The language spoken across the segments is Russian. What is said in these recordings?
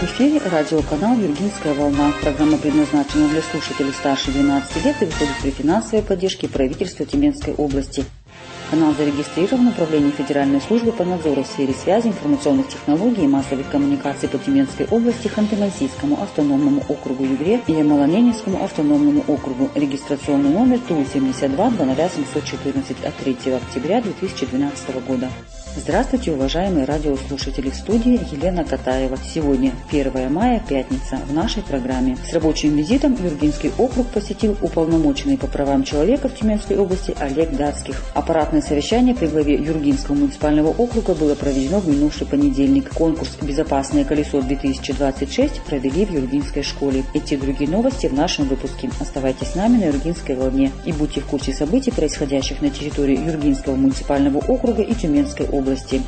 В эфире радиоканал «Юргинская волна». Программа предназначена для слушателей старше 12 лет и выходит при финансовой поддержке правительства Тюменской области. Канал зарегистрирован в Управлении Федеральной службы по надзору в сфере связи, информационных технологий и массовых коммуникаций по Тюменской области, Ханты-Мансийскому автономному округу Югре и Ямало-Ненецкому автономному округу. Регистрационный номер ТУ-72-20714 от 3 октября 2012 года. Здравствуйте, уважаемые радиослушатели, в студии Елена Катаева. Сегодня 1 мая, пятница, в нашей программе. С рабочим визитом Юргинский округ посетил уполномоченный по правам человека в Тюменской области Олег Датских. Аппаратное совещание при главе Юргинского муниципального округа было проведено в минувший понедельник. Конкурс «Безопасное колесо-2026» провели в Юргинской школе. Эти и другие новости в нашем выпуске. Оставайтесь с нами на Юргинской волне и будьте в курсе событий, происходящих на территории Юргинского муниципального округа и Тюменской области.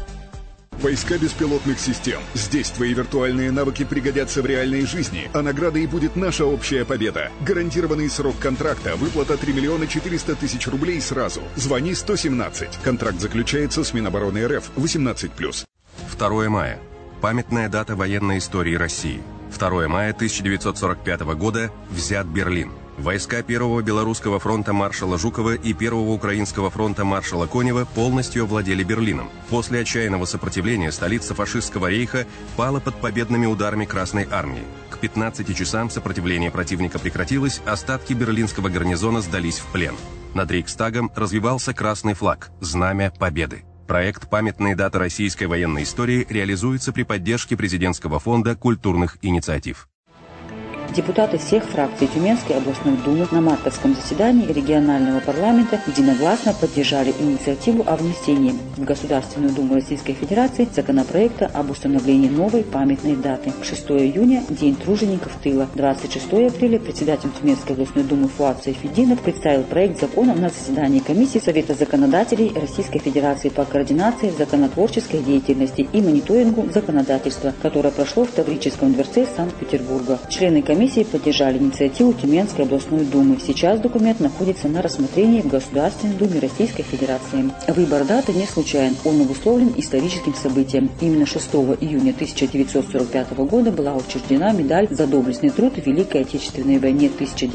Войска беспилотных систем. Здесь твои виртуальные навыки пригодятся в реальной жизни, а наградой будет наша общая победа. Гарантированный срок контракта, выплата 3 400 000 рублей сразу. Звони 117. Контракт заключается с Минобороны РФ 18+. 2 мая. Памятная дата военной истории России. 2 мая 1945 года взят Берлин. Войска Первого Белорусского фронта маршала Жукова и Первого Украинского фронта маршала Конева полностью овладели Берлином. После отчаянного сопротивления столица фашистского рейха пала под победными ударами Красной армии. К 15 часам сопротивление противника прекратилось, остатки берлинского гарнизона сдались в плен. Над Рейхстагом развивался красный флаг – знамя победы. Проект «Памятные даты российской военной истории» реализуется при поддержке Президентского фонда культурных инициатив. Депутаты всех фракций Тюменской областной думы на мартовском заседании регионального парламента единогласно поддержали инициативу о внесении в Государственную Думу Российской Федерации законопроекта об установлении новой памятной даты. 6 июня – День тружеников тыла. 26 апреля председатель Тюменской областной думы Фуат Сайфетдинов представил проект закона на заседании комиссии Совета законодателей Российской Федерации по координации законотворческой деятельности и мониторингу законодательства, которое прошло в Таврическом дворце Санкт-Петербурга. Члены комиссии поддержали инициативу Тюменской областной думы. Сейчас документ находится на рассмотрении в Государственной думе Российской Федерации. Выбор даты не случайен, он обусловлен историческим событием. Именно 6 июня 1945 года была учреждена медаль за доблестный труд в Великой Отечественной войне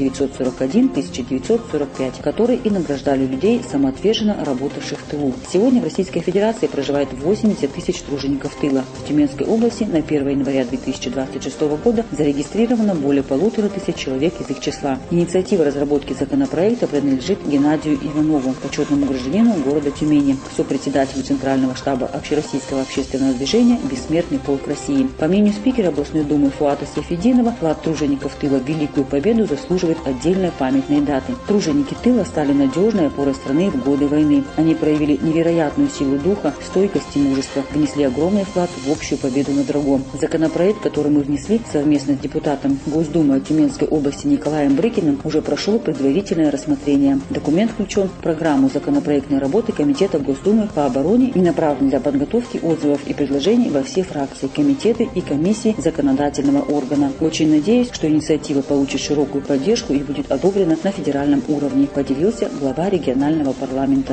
1941-1945, которой и награждали людей, самоотверженно работавших в тылу. Сегодня в Российской Федерации проживает 80 тысяч тружеников тыла. В Тюменской области на 1 января 2026 года зарегистрировано более 1500 человек из их числа. Инициатива разработки законопроекта принадлежит Геннадию Иванову, почетному гражданину города Тюмени, сопредседателю Центрального штаба Общероссийского общественного движения «Бессмертный полк России». По мнению спикера областной думы Фуата Сайфетдинова, вклад тружеников тыла в Великую Победу заслуживает отдельной памятной даты. Труженики тыла стали надежной опорой страны в годы войны. Они проявили невероятную силу духа, стойкость и мужество, внесли огромный вклад в общую победу над врагом. Законопроект, который мы внесли совместно с депутатом Госдумы Тюменской области Николаем Брыкиным, уже прошел предварительное рассмотрение. Документ включен в программу законопроектной работы Комитета Госдумы по обороне и направлен для подготовки отзывов и предложений во все фракции, комитеты и комиссии законодательного органа. Очень надеюсь, что инициатива получит широкую поддержку и будет одобрена на федеральном уровне, поделился глава регионального парламента.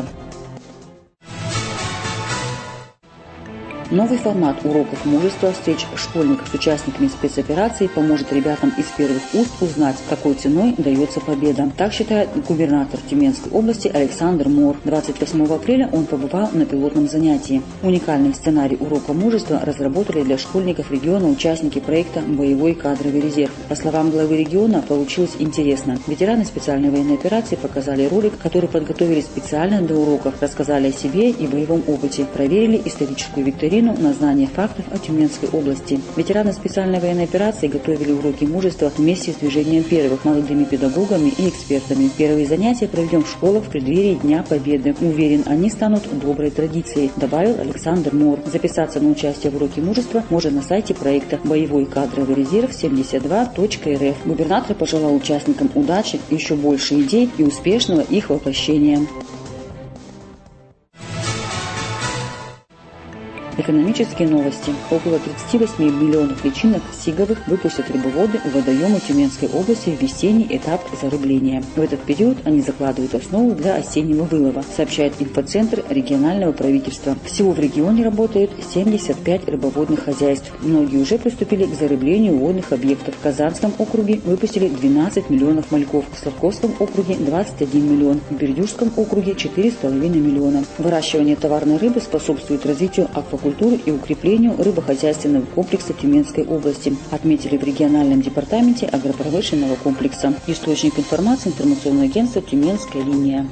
Новый формат уроков мужества, встреч школьников с участниками спецопераций поможет ребятам из первых уст узнать, какой ценой дается победа. Так считает губернатор Тюменской области Александр Мор. 28 апреля он побывал на пилотном занятии. Уникальный сценарий урока мужества разработали для школьников региона участники проекта «Боевой кадровый резерв». По словам главы региона, получилось интересно. Ветераны специальной военной операции показали ролик, который подготовили специально для уроков, рассказали о себе и боевом опыте, проверили историческую викторину на знание фактов о Тюменской области. Ветераны специальной военной операции готовили уроки мужества вместе с движением первых, молодыми педагогами и экспертами. Первые занятия проведем в школах в преддверии Дня Победы. Уверен, они станут доброй традицией, добавил Александр Мор. Записаться на участие в уроке мужества можно на сайте проекта «Боевой кадровый резерв 72.рф». Губернатор пожелал участникам удачи, еще больше идей и успешного их воплощения. Экономические новости. Около 38 миллионов личинок сиговых выпустят рыбоводы в водоемы Тюменской области в весенний этап зарыбления. В этот период они закладывают основу для осеннего вылова, сообщает инфоцентр регионального правительства. Всего в регионе работают 75 рыбоводных хозяйств. Многие уже приступили к зарыблению водных объектов. В Казанском округе выпустили 12 миллионов мальков, в Славковском округе 21 миллион, в Бердюжском округе 4,5 миллиона. Выращивание товарной рыбы способствует развитию аквакультуры и укреплению рыбохозяйственного комплекса Тюменской области, отметили в региональном департаменте агропромышленного комплекса. Источник информации — информационное агентство «Тюменская линия».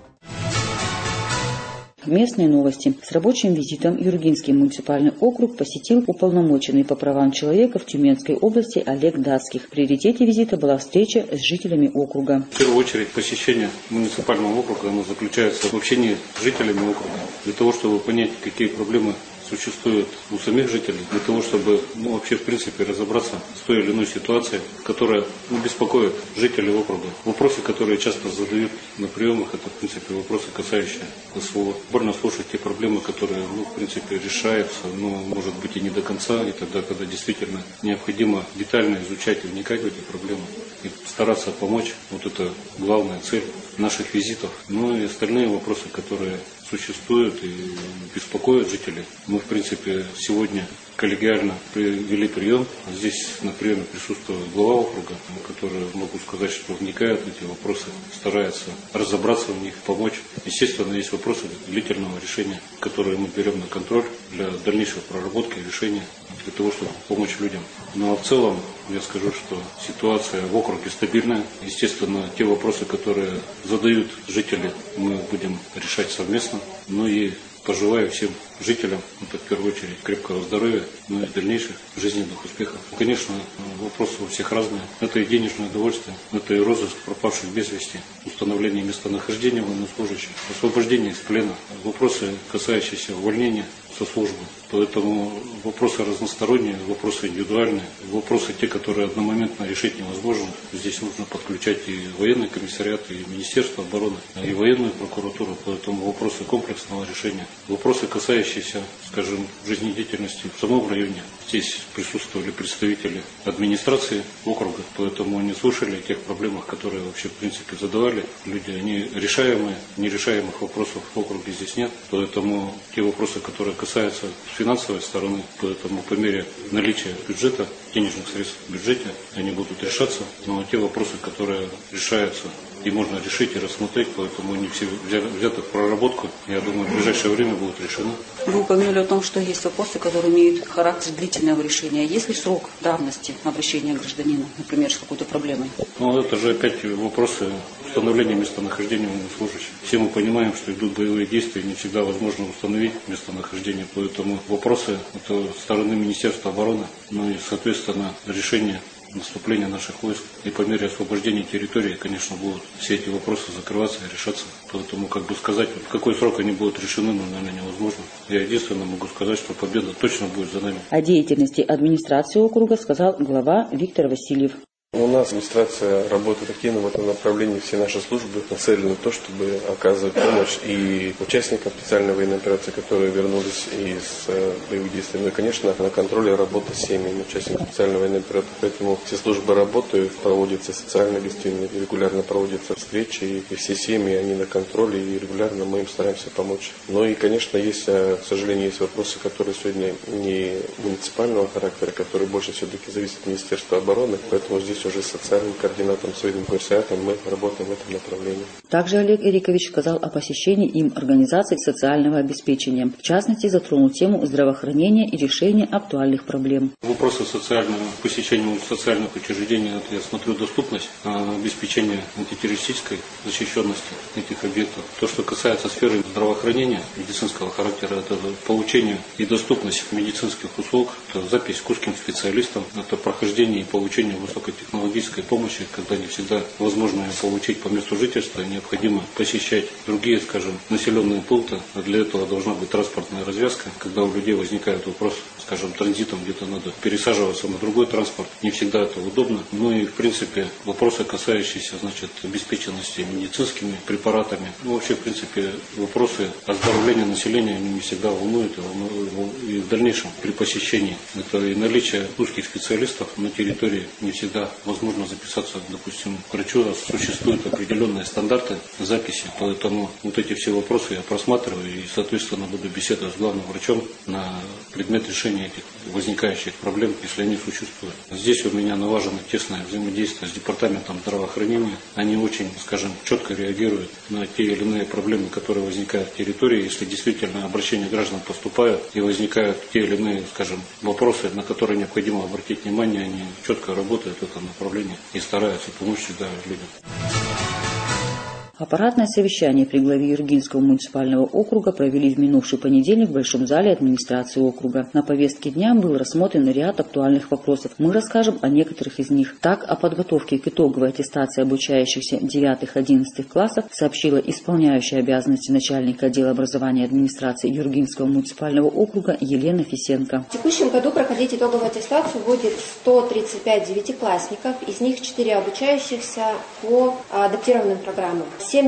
Местные новости. С рабочим визитом Юргинский муниципальный округ посетил уполномоченный по правам человека в Тюменской области Олег Датских. В приоритете визита была встреча с жителями округа. В первую очередь посещение муниципального округа оно заключается в общении с жителями округа, для того, чтобы понять, какие проблемы существует у самих жителей, для того, чтобы вообще в принципе разобраться с той или иной ситуацией, которая беспокоит жителей округа. Вопросы, которые часто задают на приемах, это в принципе вопросы, касающиеся СВО. Больно слушать те проблемы, которые в принципе решаются, но может быть и не до конца, и тогда, когда действительно необходимо детально изучать и вникать в эти проблемы и стараться помочь. Вот это главная цель наших визитов. Ну и остальные вопросы, которые существуют и беспокоят жителей. Мы, в принципе, сегодня коллегиально провели прием. Здесь на приеме присутствует глава округа, который, могу сказать, что вникает в эти вопросы, старается разобраться в них, помочь. Естественно, есть вопросы длительного решения, которые мы берем на контроль для дальнейшей проработки решения, для того, чтобы помочь людям. Ну а в целом я скажу, что ситуация в округе стабильная. Естественно, те вопросы, которые задают жители, мы будем решать совместно. Ну и пожелаю всем жителям, это в первую очередь, крепкого здоровья, но и дальнейших жизненных успехов. Конечно, вопросы у всех разные. Это и денежное удовольствие, это и розыск пропавших без вести, установление местонахождения военнослужащих, освобождение из плена, вопросы, касающиеся увольнения со службы. Поэтому вопросы разносторонние, вопросы индивидуальные, вопросы те, которые одномоментно решить невозможно. Здесь нужно подключать и военный комиссариат, и Министерство обороны, и военную прокуратуру. Поэтому вопросы комплексного решения, вопросы, касающиеся, скажем, жизнедеятельности в самом районе. Здесь присутствовали представители администрации округа, поэтому они слушали о тех проблемах, которые вообще в принципе задавали люди. Они решаемые, нерешаемых вопросов в округе здесь нет. Поэтому те вопросы, которые касаются финансовой стороны, поэтому по мере наличия бюджета, денежных средств в бюджете, они будут решаться. Но те вопросы, которые решаются и можно решить и рассмотреть, поэтому они все взяты в проработку, я думаю, в ближайшее время будут решены. Вы упомянули о том, что есть вопросы, которые имеют характер длительного решения. Есть ли срок давности обращения гражданина, например, с какой-то проблемой? Ну, это же опять вопросы установления местонахождения военнослужащих. Все мы понимаем, что идут боевые действия, и не всегда возможно установить местонахождение, поэтому вопросы это со стороны Министерства обороны, ну и, соответственно, решение наступления наших войск. И по мере освобождения территории, конечно, будут все эти вопросы закрываться и решаться. Поэтому, сказать, в какой срок они будут решены, наверное, невозможно. Я единственно могу сказать, что победа точно будет за нами. О деятельности администрации округа сказал глава Виктор Васильев. У нас администрация работает активно в этом направлении. Все наши службы нацелены на то, чтобы оказывать помощь и участникам специальной военной операции, которые вернулись из боевых действий. Ну и, конечно, на контроле работы с семьями участников специальной военной операции. Поэтому все службы работают, проводятся социальные гостиные, регулярно проводятся встречи, и все семьи, они на контроле, и регулярно мы им стараемся помочь. Но и, конечно, есть, к сожалению, есть вопросы, которые сегодня не муниципального характера, которые больше все-таки зависят от Министерства обороны. Поэтому здесь уже с социальным координатором, с военным комиссариатом мы работаем в этом направлении. Также Олег Эрикович сказал о посещении им организаций социального обеспечения. В частности, затронул тему здравоохранения и решения актуальных проблем. Вопросы социального посещения социальных учреждений, это, я смотрю, доступность, обеспечение антитеррористической защищенности этих объектов. То, что касается сферы здравоохранения медицинского характера, это получение и доступность медицинских услуг, это запись к узким специалистам, это прохождение и получение высокотехнологичной помощи, когда не всегда возможно ее получить по месту жительства, необходимо посещать другие, скажем, населенные пункты. А для этого должна быть транспортная развязка. Когда у людей возникает вопрос, скажем, транзитом, где-то надо пересаживаться на другой транспорт. Не всегда это удобно. Ну и, в принципе, вопросы, касающиеся, значит, обеспеченности медицинскими препаратами. Ну, вообще, в принципе, вопросы оздоровления населения они не всегда волнуют и в дальнейшем при посещении. Это и наличие узких специалистов на территории не всегда возможно записаться, допустим, к врачу. Существуют определенные стандарты записи, поэтому вот эти все вопросы я просматриваю и, соответственно, буду беседовать с главным врачом на предмет решения этих возникающих проблем, если они существуют. Здесь у меня налажено тесное взаимодействие с департаментом здравоохранения. Они очень, скажем, четко реагируют на те или иные проблемы, которые возникают в территории. Если действительно обращения граждан поступают и возникают те или иные, скажем, вопросы, на которые необходимо обратить внимание, они четко работают в этом направлении и стараются помочь всегда людям. Аппаратное совещание при главе Юргинского муниципального округа провели в минувший понедельник в Большом зале администрации округа. На повестке дня был рассмотрен ряд актуальных вопросов. Мы расскажем о некоторых из них. Так, о подготовке к итоговой аттестации обучающихся 9-11 классов сообщила исполняющая обязанности начальника отдела образования администрации Юргинского муниципального округа Елена Фисенко. В текущем году проходить итоговую аттестацию будет 135 девятиклассников, из них 4 обучающихся по адаптированным программам.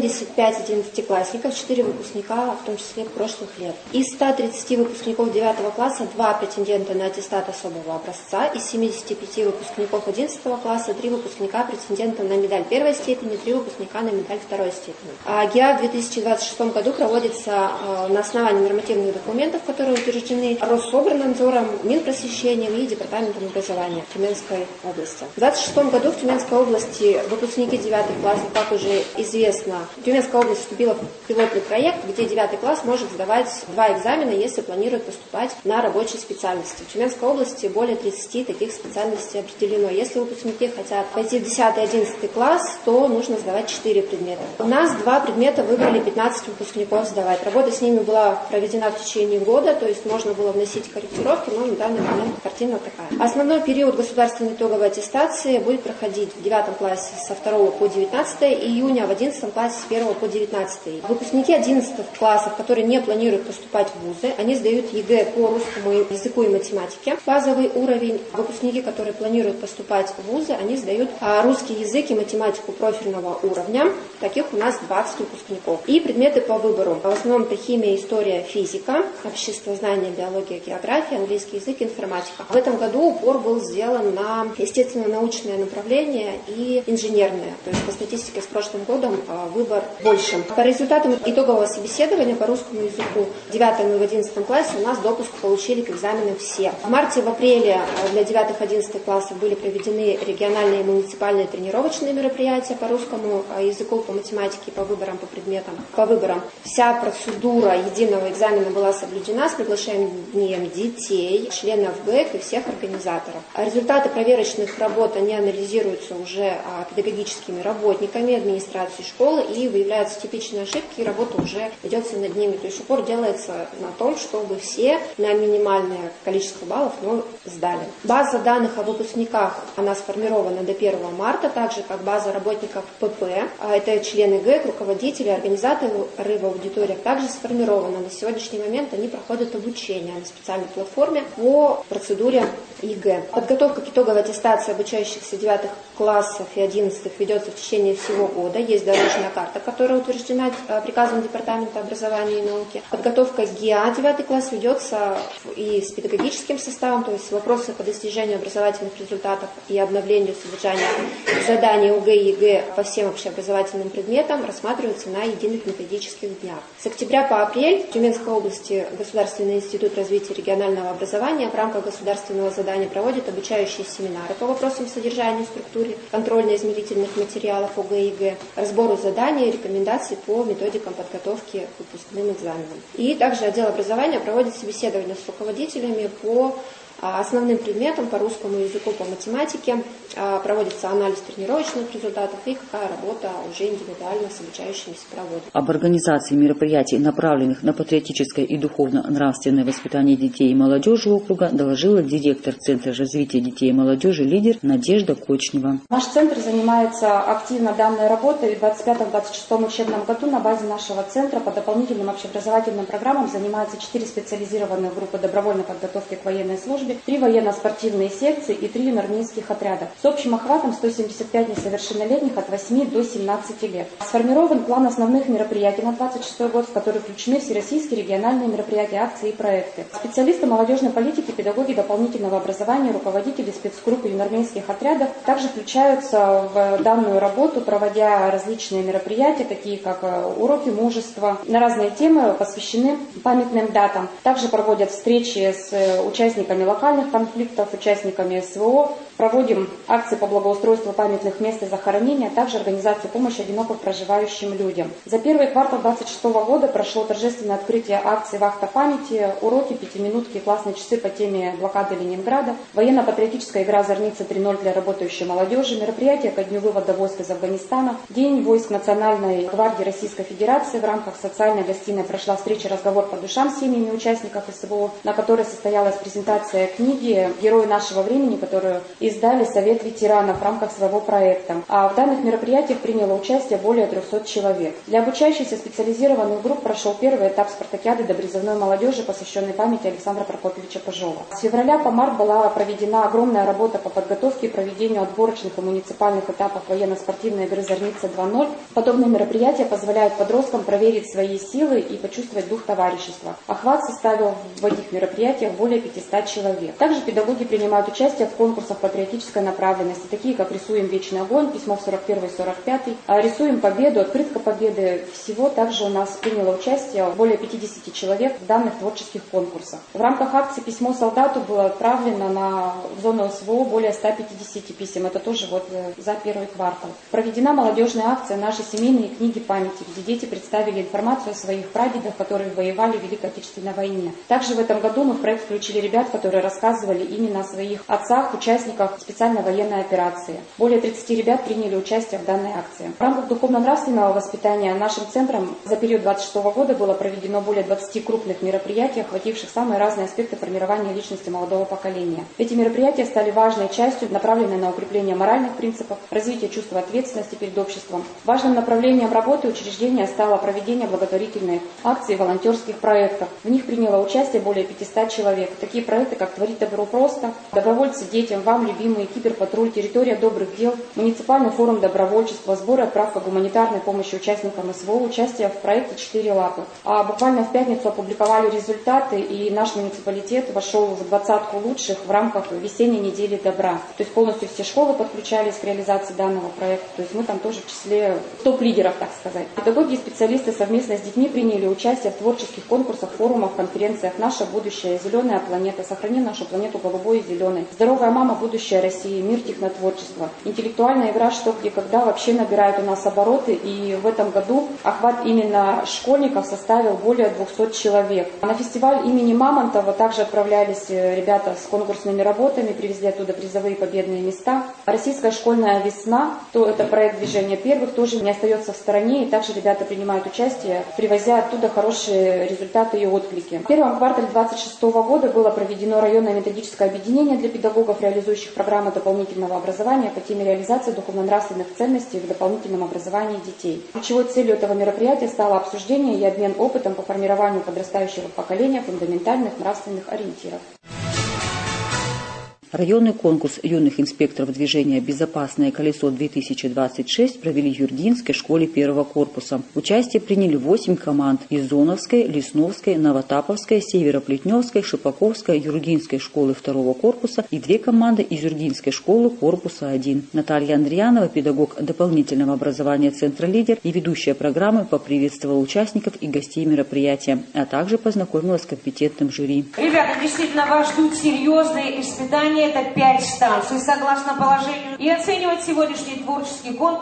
75 11-классников, 4 выпускника, в том числе прошлых лет. Из 130 выпускников 9 класса 2 претендента на аттестат особого образца, из 75 выпускников 11 класса 3 выпускника претендента на медаль первой степени, 3 выпускника на медаль второй степени. ГИА в 2026 году проводится на основании нормативных документов, которые утверждены Россоборнадзором, Минпросвещением и Департаментом образования Тюменской области. В 2026 году в Тюменской области выпускники 9 класса, как уже известно, Тюменская область вступила в пилотный проект, где 9 класс может сдавать 2 экзамена, если планирует поступать на рабочие специальности. В Тюменской области более 30 таких специальностей определено. Если выпускники хотят пойти в 10-11 класс, то нужно сдавать 4 предмета. У нас 2 предмета выбрали 15 выпускников сдавать. Работа с ними была проведена в течение года, то есть можно было вносить корректировки, но на данный момент картина такая. Основной период государственной итоговой аттестации будет проходить в 9 классе со 2 по 19 июня, а в 11 классе с 1 по 19. Выпускники 11 классов, которые не планируют поступать в вузы, они сдают ЕГЭ по русскому языку и математике, базовый уровень. Выпускники, которые планируют поступать в вузы, они сдают русский язык и математику профильного уровня. Таких у нас 20 выпускников. И предметы по выбору. В основном это химия, история, физика, обществознание, биология, география, английский язык, информатика. В этом году упор был сделан на естественно-научное направление и инженерное. То есть по статистике с прошлым годом выбор больше. По результатам итогового собеседования по русскому языку в 9 и в 11 классе у нас допуск получили к экзаменам все. В марте и в апреле для 9-11 классов были проведены региональные и муниципальные тренировочные мероприятия по русскому языку, по математике, по выборам, по предметам. По выборам вся процедура единого экзамена была соблюдена с приглашением детей, членов ГЭК и всех организаторов. Результаты проверочных работ они анализируются уже педагогическими работниками администрации школы и выявляются типичные ошибки, и работа уже ведется над ними. То есть упор делается на том, чтобы все на минимальное количество баллов, но сдали. База данных о выпускниках, она сформирована до 1 марта, так же как база работников ПП. Это члены ГЭК, руководители, организаторы в аудиториях также сформированы. На сегодняшний момент они проходят обучение на специальной платформе по процедуре ЕГЭ. Подготовка к итоговой аттестации обучающихся 9 классов и 11 ведется в течение всего года. Есть дорожная карта, которая утверждена приказом Департамента образования и науки. Подготовка ГИА 9 класс ведется и с педагогическим составом, то есть вопросы по достижению образовательных результатов и обновлению содержания заданий ОГЭ и ЕГЭ по всем общеобразовательным предметам рассматриваются на единых методических днях. С октября по апрель в Тюменской области Государственный институт развития регионального образования в рамках государственного задания проводит обучающие семинары по вопросам содержания и структуре контрольно-измерительных материалов ОГЭ и ЕГЭ, разбору заданий и рекомендаций по методикам подготовки к выпускным экзаменам. И также отдел образования проводит собеседования с руководителями по Основным предметом по русскому языку, по математике проводится анализ тренировочных результатов и какая работа уже индивидуально с обучающимися проводит. Об организации мероприятий, направленных на патриотическое и духовно-нравственное воспитание детей и молодежи округа, доложила директор Центра развития детей и молодежи «Лидер» Надежда Кочнева. Наш центр занимается активно данной работой. В 25-26 учебном году на базе нашего центра по дополнительным общеобразовательным программам занимаются 4 специализированные группы добровольной подготовки к военной службе, 3 военно-спортивные секции и 3 юнармейских отряда. С общим охватом 175 несовершеннолетних от 8 до 17 лет. Сформирован план основных мероприятий на 26 год, в который включены всероссийские региональные мероприятия, акции и проекты. Специалисты молодежной политики, педагоги дополнительного образования, руководители спецгрупп и юнармейских отрядов также включаются в данную работу, проводя различные мероприятия, такие как уроки мужества. На разные темы посвящены памятным датам. Также проводят встречи с участниками локальных конфликтов, участниками СВО. Проводим акции по благоустройству памятных мест и захоронения, а также организацию помощи одиноко проживающим людям. За первый квартал 2026 года прошло торжественное открытие акции «Вахта памяти», уроки, 5-минутки и классные часы по теме блокады Ленинграда, военно-патриотическая игра «Зорница 3.0» для работающей молодежи, мероприятие ко дню вывода войск из Афганистана, День войск Национальной гвардии Российской Федерации. В рамках социальной гостиной прошла встреча «Разговор по душам» с семьями участников СВО, на которой состоялась презентация книги «Герои нашего времени», которую издали Совет ветеранов в рамках своего проекта. А в данных мероприятиях приняло участие более 300 человек. Для обучающихся специализированных групп прошел первый этап спартакиады добризывной молодежи, посвященной памяти Александра Прокопьевича Пыжова. С февраля по март была проведена огромная работа по подготовке и проведению отборочных и муниципальных этапов военно-спортивной игры «Зорница 2.0». Подобные мероприятия позволяют подросткам проверить свои силы и почувствовать дух товарищества. Охват составил в этих мероприятиях более 500 человек. Также педагоги принимают участие в конкурсах патриотической направленности, такие как «Рисуем вечный огонь», «Письмо в 41 и 45», «Рисуем победу», «Открытка победы». Всего также у нас приняло участие более 50 человек в данных творческих конкурсах. В рамках акции «Письмо солдату» было отправлено в зону СВО более 150 писем. Это тоже за первый квартал. Проведена молодежная акция «Наши семейные книги памяти», где дети представили информацию о своих прадедах, которые воевали в Великой Отечественной войне. Также в этом году мы в проект включили ребят, которые рассказывали именно о своих отцах, участниках специальной военной операции. Более 30 ребят приняли участие в данной акции. В рамках духовно-нравственного воспитания нашим центром за период 2026 года было проведено более 20 крупных мероприятий, охвативших самые разные аспекты формирования личности молодого поколения. Эти мероприятия стали важной частью, направленной на укрепление моральных принципов, развитие чувства ответственности перед обществом. Важным направлением работы учреждения стало проведение благотворительных акций и волонтерских проектов. В них приняло участие более 500 человек. Такие проекты, как «Творить добро просто», «Добровольцы детям», «Вам любимые», «Киберпатруль», «Территория добрых дел», муниципальный форум добровольчества, сбор и отправка гуманитарной помощи участникам СВО, участие в проекте «4 лапы». Буквально в пятницу опубликовали результаты, и наш муниципалитет вошел в 20-ку лучших в рамках весенней недели добра. То есть полностью все школы подключались к реализации данного проекта. То есть мы там тоже в числе топ-лидеров, так сказать. Педагоги и специалисты совместно с детьми приняли участие в творческих конкурсах, форумах, конференциях «Наше будущее», «Зеленая планета», «Сохрани нашу планету голубой и зеленой», «Здоровая мама. Будущее России», «Мир технотворчества». Интеллектуальная игра «Что, где, когда» вообще набирает у нас обороты, и в этом году охват именно школьников составил более 200 человек. На фестиваль имени Мамонтова также отправлялись ребята с конкурсными работами, привезли оттуда призовые победные места. Российская школьная весна, то это проект движения первых, тоже не остается в стороне, и также ребята принимают участие, привозя оттуда хорошие результаты и отклики. В первом квартале 2026 года было проведено районное методическое объединение для педагогов, реализующих программы дополнительного образования по теме реализации духовно-нравственных ценностей в дополнительном образовании детей. Ключевой целью этого мероприятия стало обсуждение и обмен опытом по формированию подрастающего поколения фундаментальных нравственных ориентиров. Районный конкурс юных инспекторов движения «Безопасное колесо-2026» провели в Юргинской школе первого корпуса. Участие приняли 8 команд из Зоновской, Лесновской, Новотаповской, Североплетневской, Шипаковской, Юргинской школы второго корпуса и 2 команды из Юргинской школы корпуса 1. Наталья Андриянова, педагог дополнительного образования Центра «Лидер» и ведущая программы, поприветствовала участников и гостей мероприятия, а также познакомилась с компетентным жюри. Ребята, действительно вас ждут серьезные испытания. Это 5 станций, согласно положению. И оценивать сегодняшний творческий конкурс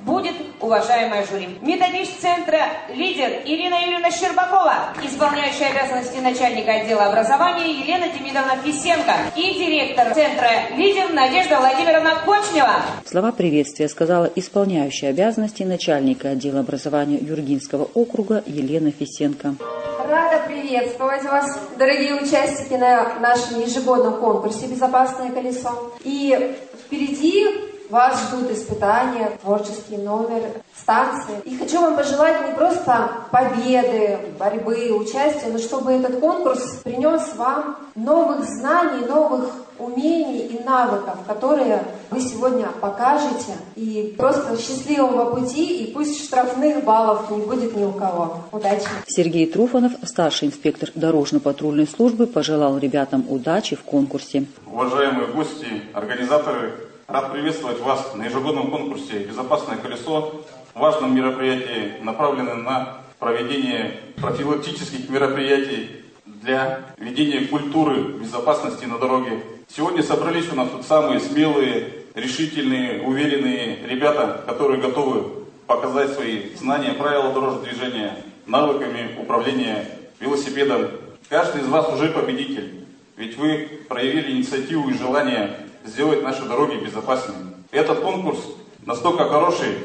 будет уважаемое жюри. Методист центра «Лидер» Ирина Юрьевна Щербакова, исполняющая обязанности начальника отдела образования Елена Демидовна Фисенко и директор центра «Лидер» Надежда Владимировна Кочнева. Слова приветствия сказала исполняющая обязанности начальника отдела образования Юргинского округа Елена Фисенко. Рада приветствовать вас, дорогие участники, на нашем ежегодном конкурсе «Безопасное колесо». И впереди вас ждут испытания, творческий номер, станции. И хочу вам пожелать не просто победы, борьбы, участия, но чтобы этот конкурс принес вам новых знаний, новых умений и навыков, которые вы сегодня покажете. И просто счастливого пути, и пусть штрафных баллов не будет ни у кого. Удачи! Сергей Труфанов, старший инспектор дорожно-патрульной службы, пожелал ребятам удачи в конкурсе. Уважаемые гости, организаторы, рад приветствовать вас на ежегодном конкурсе «Безопасное колесо». Важном мероприятии, направленном на проведение профилактических мероприятий для ведения культуры безопасности на дороге. Сегодня собрались у нас тут самые смелые, решительные, уверенные ребята, которые готовы показать свои знания, правила дорожного движения, навыками управления велосипедом. Каждый из вас уже победитель, ведь вы проявили инициативу и желание сделать наши дороги безопасными. Этот конкурс настолько хороший,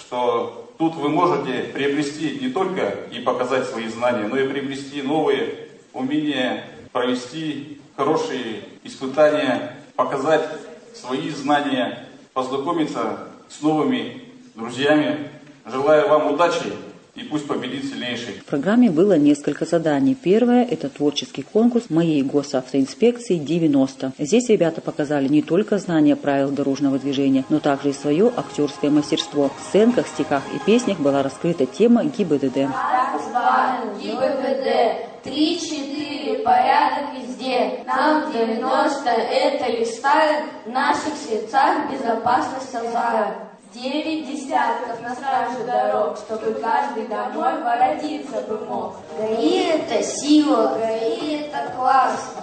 что тут вы можете приобрести не только и показать свои знания, но и приобрести новые умения, провести хорошие испытания, показать свои знания, познакомиться с новыми друзьями. Желаю вам удачи. И пусть победит сильнейший. В программе было несколько заданий. Первое – это творческий конкурс моей госавтоинспекции 90. Здесь ребята показали не только знания правил дорожного движения, но также и свое актерское мастерство. В сценках, стихах и песнях была раскрыта тема ГИБДД. Раз, два, ГИБДД, 3-4, порядок везде. Нам 90 это листают, в наших сердцах безопасность алзара. 9 десятков на страже дорог, чтобы каждый домой воротиться бы мог. ГАИ это сила, ГАИ это класс,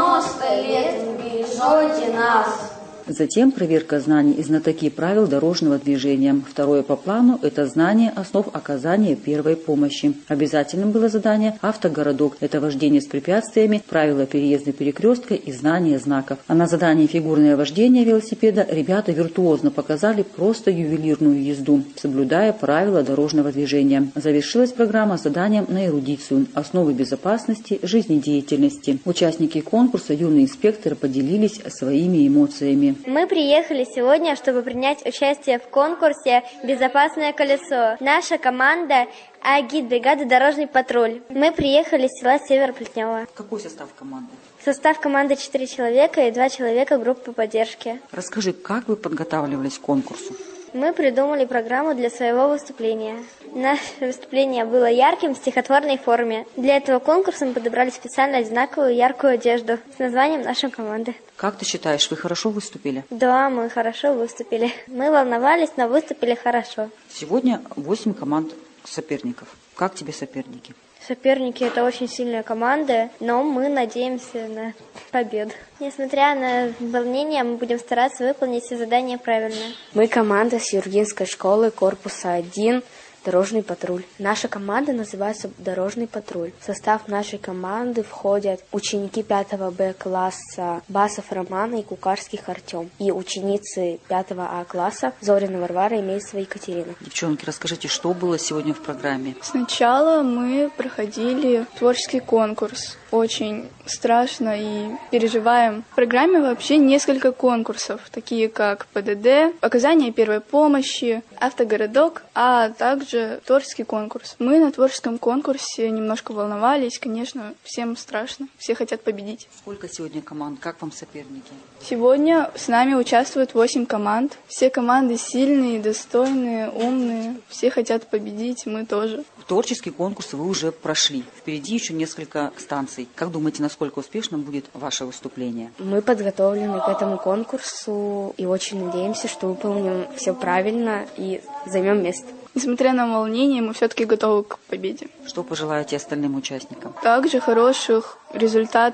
90 лет вы бережете нас. Затем проверка знаний и знатоки правил дорожного движения. Второе по плану – это знание основ оказания первой помощи. Обязательным было задание «Автогородок». Это вождение с препятствиями, правила переезда перекрестка и знание знаков. А на задании «Фигурное вождение велосипеда» ребята виртуозно показали просто ювелирную езду, соблюдая правила дорожного движения. Завершилась программа заданием на эрудицию «Основы безопасности жизнедеятельности». Участники конкурса «Юные инспекторы» поделились своими эмоциями. Мы приехали сегодня, чтобы принять участие в конкурсе «Безопасное колесо». Наша команда агитбригада «Дорожный патруль». Мы приехали из села Североплетнево. Какой состав команды? Состав команды 4 человека и 2 человека группы поддержки. Расскажи, как вы подготавливались к конкурсу? Мы придумали программу для своего выступления. Наше выступление было ярким в стихотворной форме. Для этого конкурса мы подобрали специально одинаковую яркую одежду с названием нашей команды. Как ты считаешь, вы хорошо выступили? Да, мы хорошо выступили. Мы волновались, но выступили хорошо. Сегодня 8 команд соперников. Как тебе соперники? Соперники – это очень сильная команда, но мы надеемся на победу. Несмотря на волнение, мы будем стараться выполнить все задания правильно. Мы команда с Юргинской школы корпуса 1. Дорожный патруль. Наша команда называется Дорожный патруль. В состав нашей команды входят ученики 5 Б класса Басов Романа и Кукарских Артем. И ученицы 5 А класса Зорина Варвара и Мельцева Екатерина. Девчонки, расскажите, что было сегодня в программе? Сначала мы проходили творческий конкурс. Очень страшно и переживаем. В программе вообще несколько конкурсов, такие как ПДД, оказание первой помощи, автогородок, а также творческий конкурс. Мы на творческом конкурсе немножко волновались, конечно, всем страшно, все хотят победить. Сколько сегодня команд? Как вам соперники? Сегодня с нами участвуют 8 команд. Все команды сильные, достойные, умные, все хотят победить, мы тоже. Творческий конкурс вы уже прошли. Впереди еще несколько станций. Как думаете, насколько успешно будет ваше выступление? Мы подготовлены к этому конкурсу и очень надеемся, что выполним все правильно и займем место. Несмотря на волнение, мы все-таки готовы к победе. Что пожелаете остальным участникам? Также хороших результатов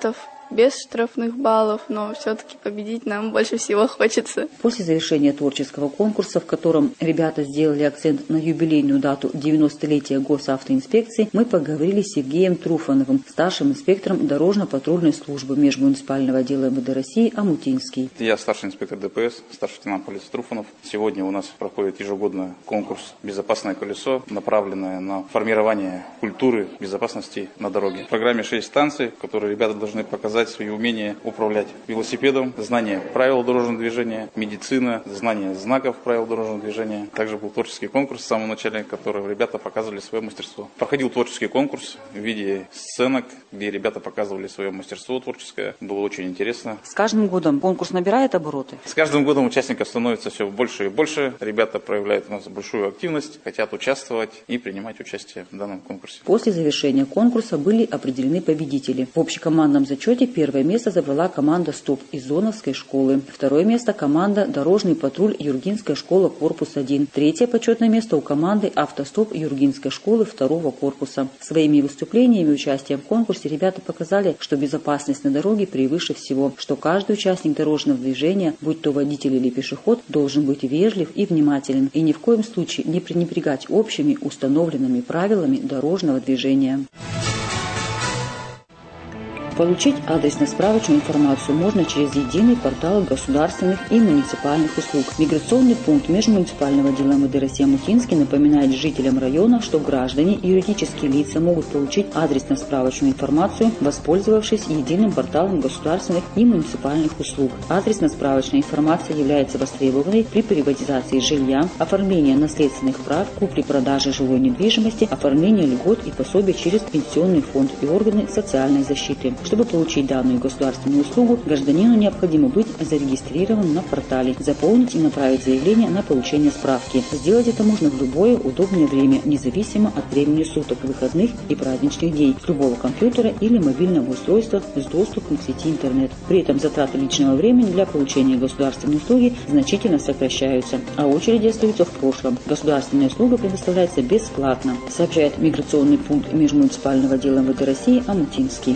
без штрафных баллов, но все-таки победить нам больше всего хочется. После завершения творческого конкурса, в котором ребята сделали акцент на юбилейную дату 90-летия госавтоинспекции, мы поговорили с Сергеем Труфановым, старшим инспектором дорожно-патрульной службы межмуниципального отдела МВД России Омутинский. Я старший инспектор ДПС, старший лейтенант полиции Труфанов. Сегодня у нас проходит ежегодно конкурс «Безопасное колесо», направленное на формирование культуры безопасности на дороге. В программе 6 станций, в которой ребята должны показать свои умения управлять велосипедом, знание правил дорожного движения, медицина, знание знаков правил дорожного движения. Также был творческий конкурс в самом начале, в котором ребята показывали свое мастерство. Проходил творческий конкурс в виде сценок, где ребята показывали свое мастерство творческое. Было очень интересно. С каждым годом конкурс набирает обороты? С каждым годом участников становится все больше и больше. Ребята проявляют у нас большую активность, хотят участвовать и принимать участие в данном конкурсе. После завершения конкурса были определены победители. В общекомандном зачете первое место забрала команда «Стоп» из Зоновской школы. Второе место команда «Дорожный патруль» Юргинская школа, корпус 1. Третье почетное место у команды «Автостоп» Юргинской школы 2 корпуса. Своими выступлениями и участием в конкурсе ребята показали, что безопасность на дороге превыше всего, что каждый участник дорожного движения, будь то водитель или пешеход, должен быть вежлив и внимателен и ни в коем случае не пренебрегать общими установленными правилами дорожного движения. Получить адресно-справочную информацию можно через единый портал государственных и муниципальных услуг. Миграционный пункт межмуниципального отдела МВД России Омутинский напоминает жителям района, что граждане и юридические лица могут получить адресно-справочную информацию, воспользовавшись единым порталом государственных и муниципальных услуг. Адресно-справочная информация является востребованной при приватизации жилья, оформлении наследственных прав, купле-продаже жилой недвижимости, оформлении льгот и пособий через пенсионный фонд и органы социальной защиты. Чтобы получить данную государственную услугу, гражданину необходимо быть зарегистрированным на портале, заполнить и направить заявление на получение справки. Сделать это можно в любое удобное время, независимо от времени суток, выходных и праздничных дней, с любого компьютера или мобильного устройства с доступом к сети интернет. При этом затраты личного времени для получения государственной услуги значительно сокращаются, а очереди остаются в прошлом. Государственная услуга предоставляется бесплатно, сообщает миграционный пункт межмуниципального отдела МВД России Омутинский.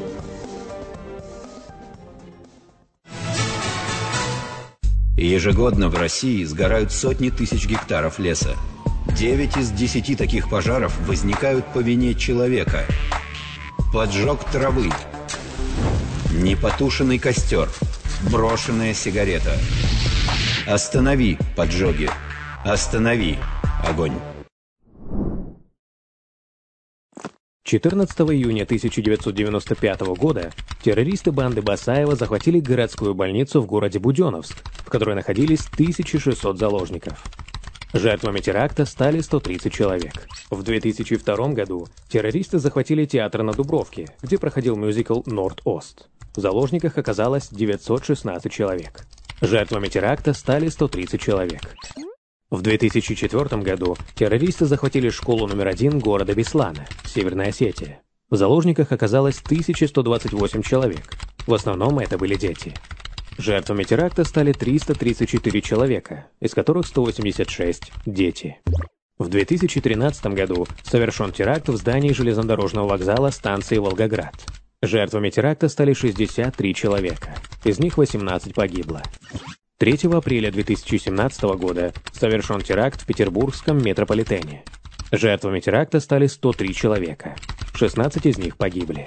Ежегодно в России сгорают сотни тысяч гектаров леса. 9 из 10 таких пожаров возникают по вине человека. Поджог травы, непотушенный костер, брошенная сигарета. Останови поджоги. Останови огонь. 14 июня 1995 года террористы банды Басаева захватили городскую больницу в городе Буденновск, в которой находились 1600 заложников. Жертвами теракта стали 130 человек. В 2002 году террористы захватили театр на Дубровке, где проходил мюзикл «Норд-Ост». В заложниках оказалось 916 человек. Жертвами теракта стали 130 человек. В 2004 году террористы захватили школу номер 1 города Беслана, Северная Осетия. В заложниках оказалось 1128 человек. В основном это были дети. Жертвами теракта стали 334 человека, из которых 186 – дети. В 2013 году совершен теракт в здании железнодорожного вокзала станции Волгоград. Жертвами теракта стали 63 человека, из них 18 погибло. 3 апреля 2017 года совершен теракт в петербургском метрополитене. Жертвами теракта стали 103 человека, 16 из них погибли.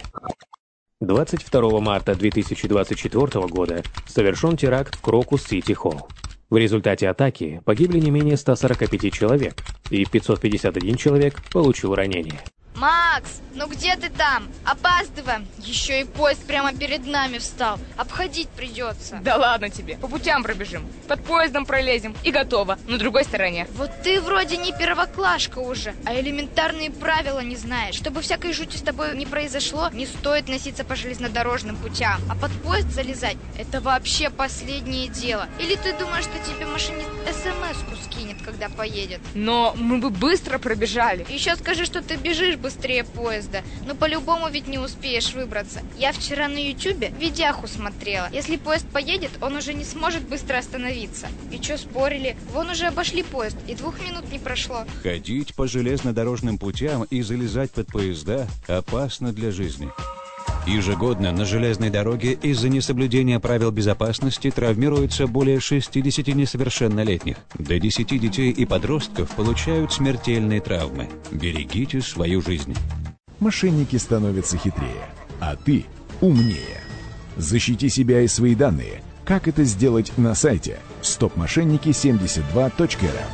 22 марта 2024 года совершен теракт в Крокус-Сити-Холл. В результате атаки погибли не менее 145 человек, и 551 человек получил ранения. Макс, ну где ты там? Опаздываем. Еще и поезд прямо перед нами встал. Обходить придется. Да ладно тебе, по путям пробежим. Под поездом пролезем и готово, на другой стороне. Вот ты вроде не первоклашка уже, а элементарные правила не знаешь. Чтобы всякой жути с тобой не произошло, не стоит носиться по железнодорожным путям. А под поезд залезать – это вообще последнее дело. Или ты думаешь, что тебе машинист СМС-ку скинет, когда поедет? Но мы бы быстро пробежали. Еще скажи, что ты бежишь быстрее поезда. Но по-любому ведь не успеешь выбраться. Я вчера на Ютубе видяху смотрела. Если поезд поедет, он уже не сможет быстро остановиться. И что спорили? Вон уже обошли поезд, и 2 минут не прошло. Ходить по железнодорожным путям и залезать под поезда опасно для жизни. Ежегодно на железной дороге из-за несоблюдения правил безопасности травмируется более 60 несовершеннолетних. До 10 детей и подростков получают смертельные травмы. Берегите свою жизнь. Мошенники становятся хитрее, а ты умнее. Защити себя и свои данные. Как это сделать на сайте stopmoshenники72.rf.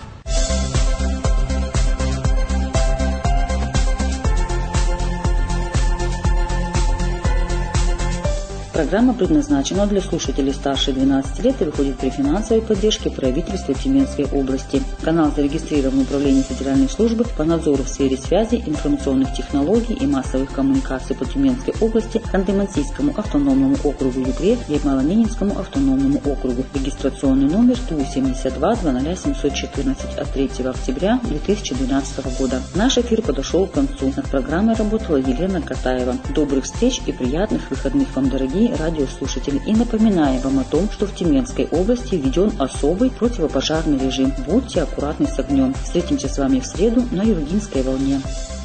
Программа предназначена для слушателей старше 12 лет и выходит при финансовой поддержке правительства Тюменской области. Канал зарегистрирован в Управлении Федеральной службы по надзору в сфере связи, информационных технологий и массовых коммуникаций по Тюменской области, Ханты-Мансийскому автономному округу Югре и Мало-Ненецкому автономному округу. Регистрационный номер ТУ-72-20714 от 3 октября 2012 года. Наш эфир подошел к концу. Над программой работала Елена Катаева. Добрых встреч и приятных выходных вам, дорогие радиослушатели, и напоминаем вам о том, что в Тюменской области введен особый противопожарный режим. Будьте аккуратны с огнем. Встретимся с вами в среду на Юргинской волне.